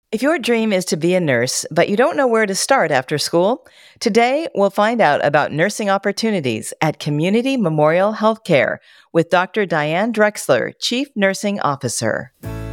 If your dream is to be a nurse, but you don't know where to start after school, today we'll find out about nursing opportunities at Community Memorial Healthcare with Dr. Diane Drexler, Chief Nursing Officer.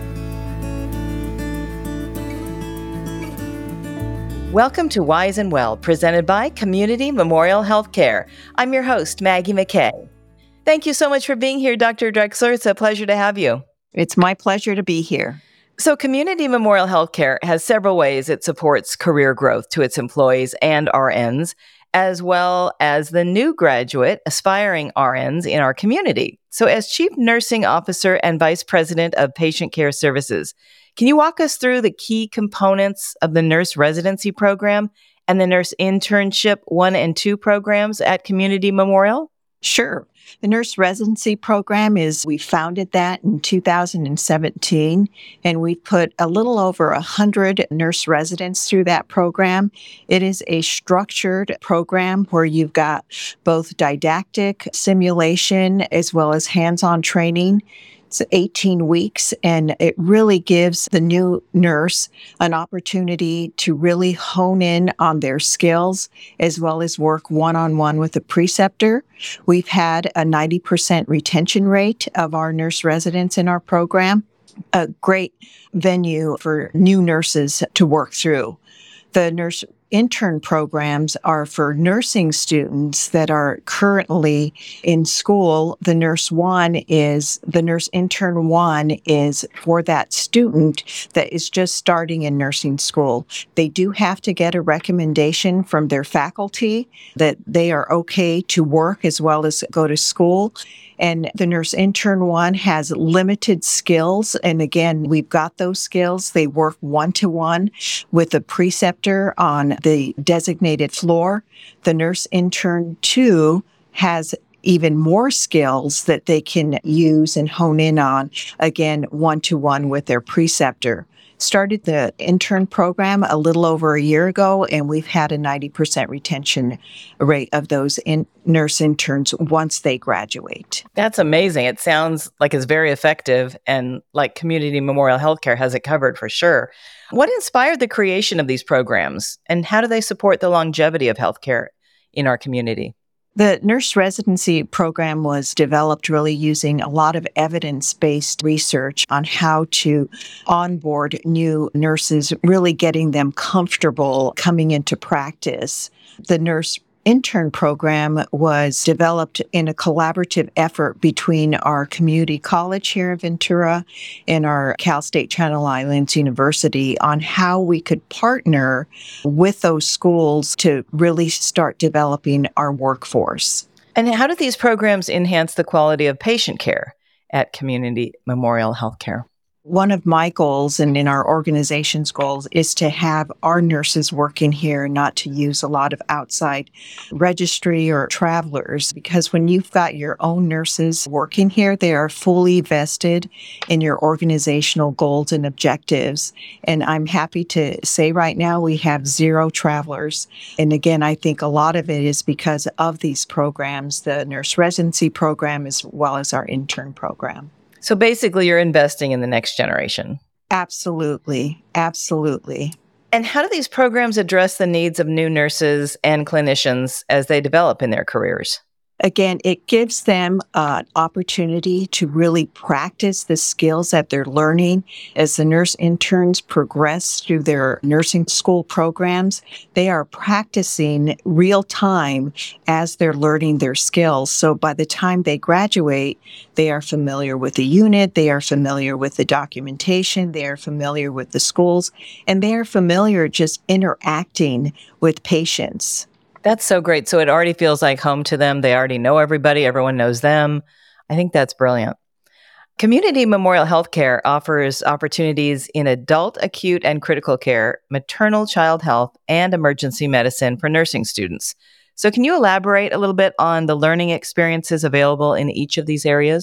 Welcome to Wise and Well, presented by Community Memorial Healthcare. I'm your host, Maggie McKay. Thank you so much for being here, Dr. Drexler. It's a pleasure to have you. It's my pleasure to be here. So Community Memorial Healthcare has several ways it supports career growth to its employees and RNs, as well as the new graduate aspiring RNs in our community. So as Chief Nursing Officer and Vice President of Patient Care Services, can you walk us through the key components of the nurse residency program and the nurse internship 1 and 2 programs at Community Memorial? Sure. The nurse residency program we founded that in 2017, and we put a little over 100 nurse residents through that program. It is a structured program where you've got both didactic simulation as well as hands-on training. It's 18 weeks, and it really gives the new nurse an opportunity to really hone in on their skills as well as work one-on-one with the preceptor. We've had a 90% retention rate of our nurse residents in our program, a great venue for new nurses to work through. The nurse intern programs are for nursing students that are currently in school. The nurse intern 1 is for that student that is just starting in nursing school. They do have to get a recommendation from their faculty that they are okay to work as well as go to school. And the nurse intern 1 has limited skills. And again, we've got those skills. They work one-to-one with the preceptor on the designated floor. The nurse intern 2 has even more skills that they can use and hone in on, again, one-to-one with their preceptor. Started the intern program a little over a year ago, and we've had a 90% retention rate of those nurse interns once they graduate. That's amazing. It sounds like it's very effective and like Community Memorial Healthcare has it covered for sure. What inspired the creation of these programs, and how do they support the longevity of healthcare in our community? The nurse residency program was developed really using a lot of evidence-based research on how to onboard new nurses, really getting them comfortable coming into practice. The nurse intern program was developed in a collaborative effort between our community college here in Ventura and our Cal State Channel Islands University on how we could partner with those schools to really start developing our workforce. And how do these programs enhance the quality of patient care at Community Memorial Healthcare? One of my goals and in our organization's goals is to have our nurses working here, not to use a lot of outside registry or travelers, because when you've got your own nurses working here, they are fully vested in your organizational goals and objectives. And I'm happy to say right now we have 0 travelers. And again, I think a lot of it is because of these programs, the nurse residency program as well as our intern program. So basically, you're investing in the next generation. Absolutely. Absolutely. And how do these programs address the needs of new nurses and clinicians as they develop in their careers? Again, it gives them an opportunity to really practice the skills that they're learning. As the nurse interns progress through their nursing school programs, they are practicing real time as they're learning their skills. So by the time they graduate, they are familiar with the unit, they are familiar with the documentation, they are familiar with the schools, and they are familiar just interacting with patients. That's so great. So it already feels like home to them. They already know everybody. Everyone knows them. I think that's brilliant. Community Memorial Healthcare offers opportunities in adult, acute, and critical care, maternal child health, and emergency medicine for nursing students. So can you elaborate a little bit on the learning experiences available in each of these areas?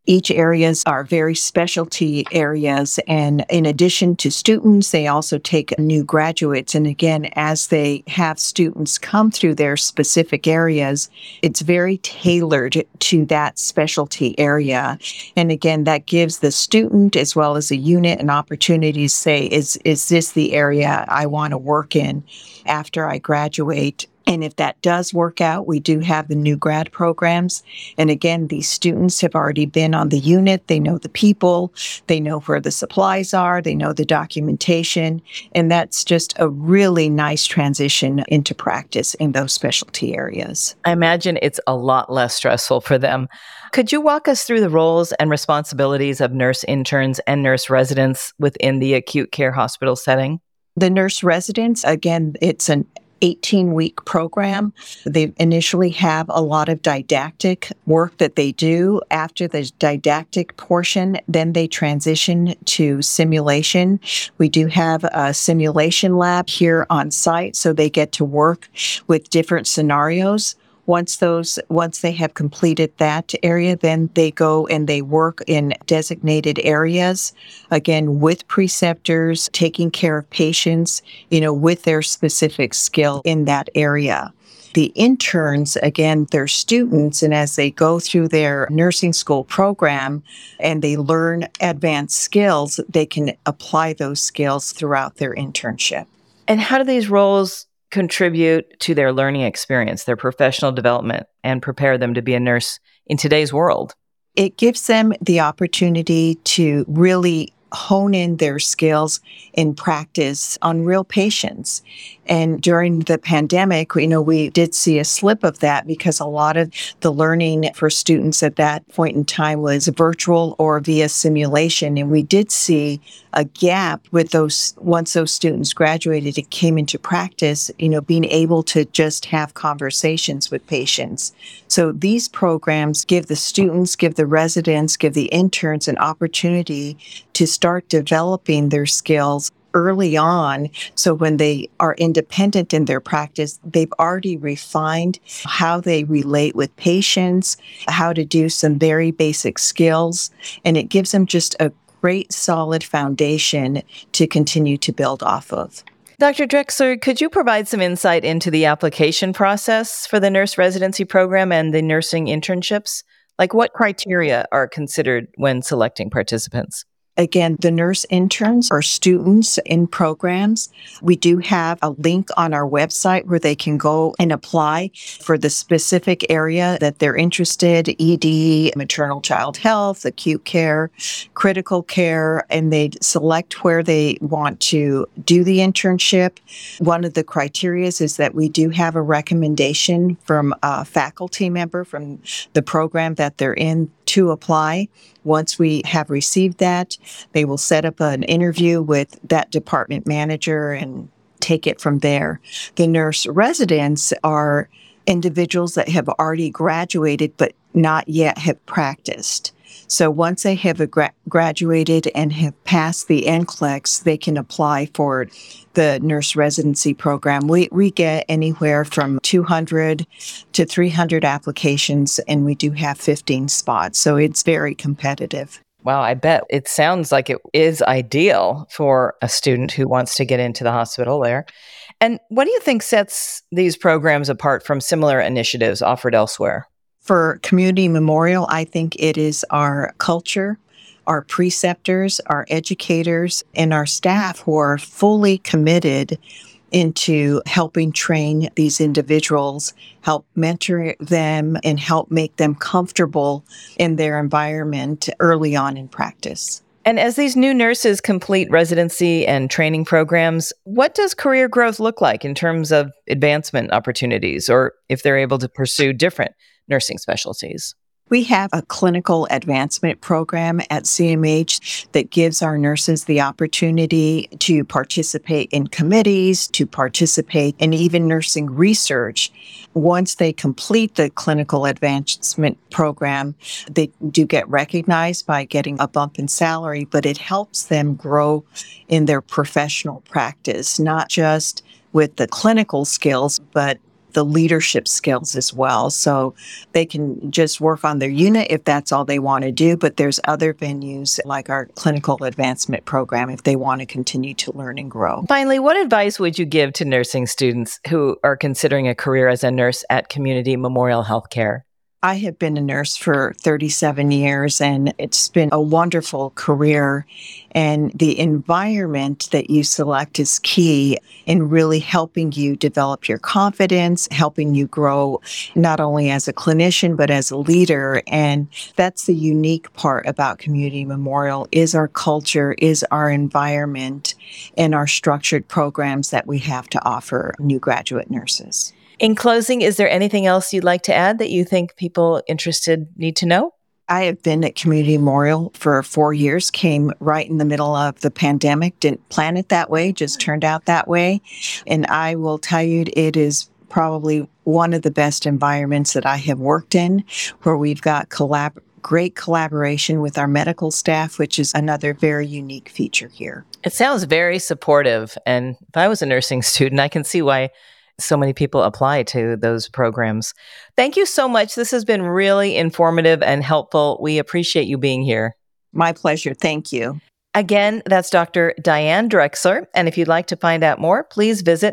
Each areas are very specialty areas. And in addition to students, they also take new graduates. And again, as they have students come through their specific areas, it's very tailored to that specialty area. And again, that gives the student as well as the unit an opportunity to say, is this the area I want to work in after I graduate? And if that does work out, we do have the new grad programs. And again, these students have already been on the unit. They know the people. They know where the supplies are. They know the documentation. And that's just a really nice transition into practice in those specialty areas. I imagine it's a lot less stressful for them. Could you walk us through the roles and responsibilities of nurse interns and nurse residents within the acute care hospital setting? The nurse residents, again, it's an 18-week program. They initially have a lot of didactic work that they do. After the didactic portion, then they transition to simulation. We do have a simulation lab here on site, so they get to work with different scenarios. Once they have completed that area, then they go and they work in designated areas, again, with preceptors, taking care of patients, with their specific skill in that area. The interns, again, they're students, and as they go through their nursing school program and they learn advanced skills, they can apply those skills throughout their internship. And how do these roles contribute to their learning experience, their professional development, and prepare them to be a nurse in today's world? It gives them the opportunity to really hone in their skills in practice on real patients. And during the pandemic, we did see a slip of that because a lot of the learning for students at that point in time was virtual or via simulation. And we did see a gap with those, once those students graduated and came into practice, being able to just have conversations with patients. So these programs give the students, give the residents, give the interns an opportunity to start developing their skills early on. So when they are independent in their practice, they've already refined how they relate with patients, how to do some very basic skills, and it gives them just a great solid foundation to continue to build off of. Dr. Drexler, could you provide some insight into the application process for the nurse residency program and the nursing internships? Like what criteria are considered when selecting participants? Again, the nurse interns are students in programs. We do have a link on our website where they can go and apply for the specific area that they're interested, ED, maternal child health, acute care, critical care, and they select where they want to do the internship. One of the criteria is that we do have a recommendation from a faculty member from the program that they're in to apply. Once we have received that, they will set up an interview with that department manager and take it from there. The nurse residents are individuals that have already graduated but not yet have practiced. So once they have graduated and have passed the NCLEX, they can apply for the nurse residency program. We get anywhere from 200 to 300 applications, and we do have 15 spots. So it's very competitive. Wow, I bet it sounds like it is ideal for a student who wants to get into the hospital there. And what do you think sets these programs apart from similar initiatives offered elsewhere? For Community Memorial, I think it is our culture, our preceptors, our educators, and our staff who are fully committed into helping train these individuals, help mentor them, and help make them comfortable in their environment early on in practice. And as these new nurses complete residency and training programs, what does career growth look like in terms of advancement opportunities, or if they're able to pursue different nursing specialties? We have a clinical advancement program at CMH that gives our nurses the opportunity to participate in committees, to participate in even nursing research. Once they complete the clinical advancement program, they do get recognized by getting a bump in salary, but it helps them grow in their professional practice, not just with the clinical skills, but the leadership skills as well. So they can just work on their unit if that's all they want to do. But there's other venues like our clinical advancement program if they want to continue to learn and grow. Finally, what advice would you give to nursing students who are considering a career as a nurse at Community Memorial Healthcare? I have been a nurse for 37 years, and it's been a wonderful career. And the environment that you select is key in really helping you develop your confidence, helping you grow not only as a clinician, but as a leader. And that's the unique part about Community Memorial is our culture, is our environment, and our structured programs that we have to offer new graduate nurses. In closing, is there anything else you'd like to add that you think people interested need to know? I have been at Community Memorial for 4 years, came right in the middle of the pandemic, didn't plan it that way, just turned out that way. And I will tell you, it is probably one of the best environments that I have worked in, where we've got great collaboration with our medical staff, which is another very unique feature here. It sounds very supportive. And if I was a nursing student, I can see why so many people apply to those programs. Thank you so much. This has been really informative and helpful. We appreciate you being here. My pleasure. Thank you. Again, that's Dr. Diane Drexler. And if you'd like to find out more, please visit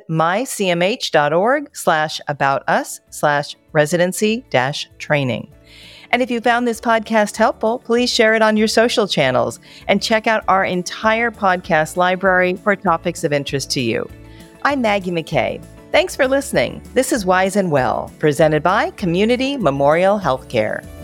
mycmh.org/aboutus/residency-training. And if you found this podcast helpful, please share it on your social channels and check out our entire podcast library for topics of interest to you. I'm Maggie McKay. Thanks for listening. This is Wise and Well, presented by Community Memorial Healthcare.